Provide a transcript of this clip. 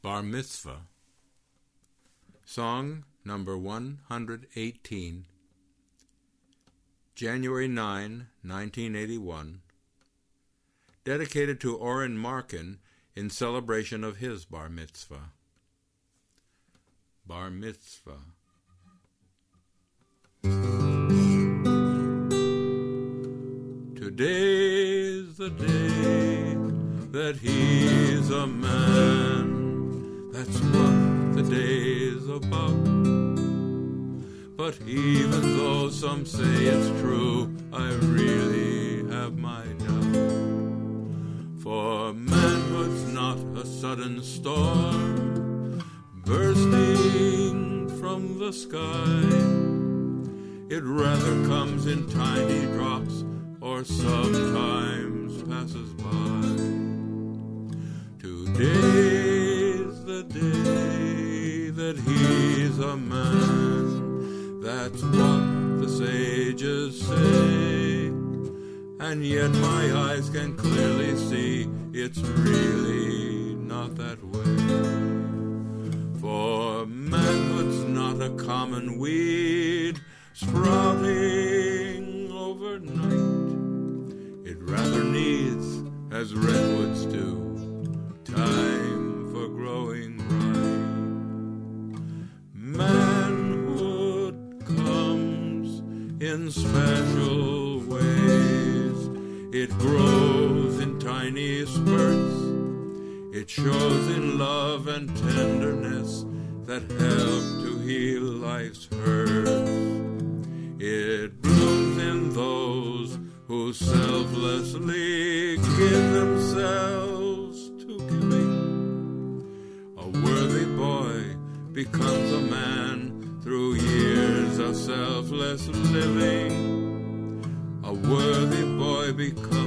Bar Mitzvah. Song number 118, January 9, 1981, dedicated to Oren Markin in celebration of his Bar Mitzvah. Bar Mitzvah. Today's the day that he's a man. That's what the day's about. But even though some say it's true, I really have my doubt. For manhood's not a sudden storm bursting from the sky. It rather comes in tiny drops or sometimes passes by. Today's the day that he's a man. That's what the sages say. And yet my eyes can clearly see it's really not that way. For manhood's not a common weed sprouting overnight. It rather needs, as redwoods do, time for growing right. Manhood comes in special ways. It grows in tiny spurts. It shows in love and tenderness that help to heal life's hurts. It blooms in those who selflessly give themselves to giving. A worthy boy becomes a man through years of selfless living. A worthy boy becomes